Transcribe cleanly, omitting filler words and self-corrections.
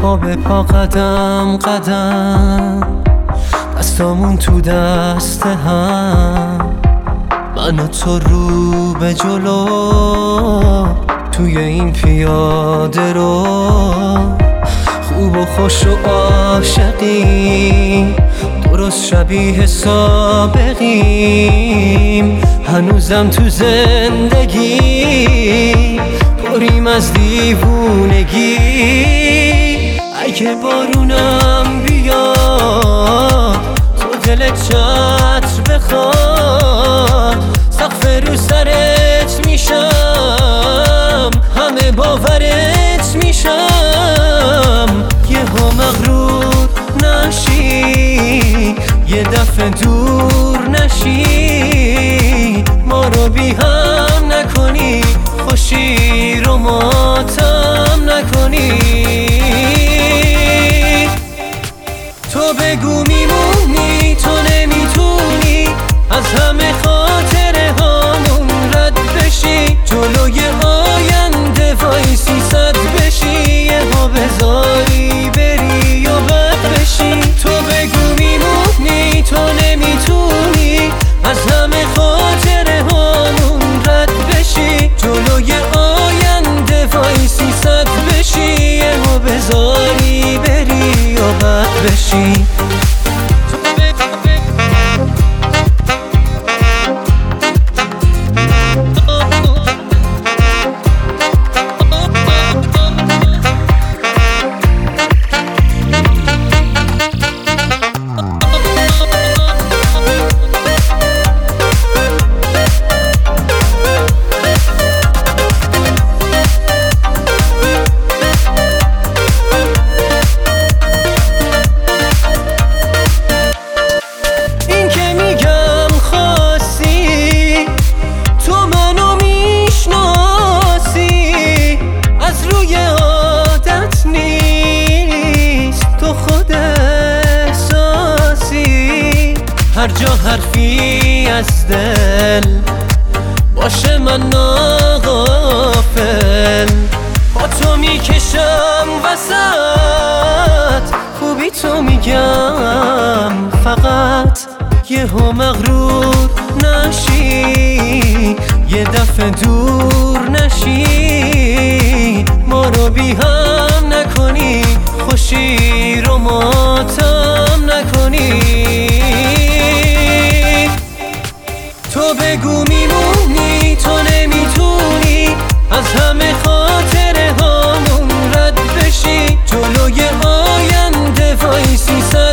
پا به پا قدم قدم دستامون تو دست هم، من و تو رو به جلو توی این پیاده رو، خوب و خوش و عاشقیم درست شبیه سابقیم، هنوزم تو زندگی پریم از دیوونگی. اگه بارونم بیاد تو دلت چتر بخواد، سقف رو سرت میشم، همه باورت میشم. یهو مغرور نشی، یه دفعه دور نشی، ما رو بی هم نکنی، خوشی رو ماتم نکنی. تو بگو میمونی، تو نمیتونی از همه خاطره هامون رد بشی، جلوی آینده وایسی صد بشی، یهو بذاری بری و بد بشی. تو بگو میمونی، تو نمیتونی از همه خاطره هامون رد بشی، جلوی آینده وایسی صد بشی، یهو بذاری بری و بد بشی. هر جا حرفی از دل باشه من ناغافل، با تو میکشم وسط، خوبی تو میگم فقط. یهو مغرور نشی، یه دفعه دور نشی، ما رو بی هم نکنی، خوشی رو ماتم نکنی. تو بگو میمونی، تو نمیتونی از همه خاطره هامون رد بشی، جلوی آینده وایسی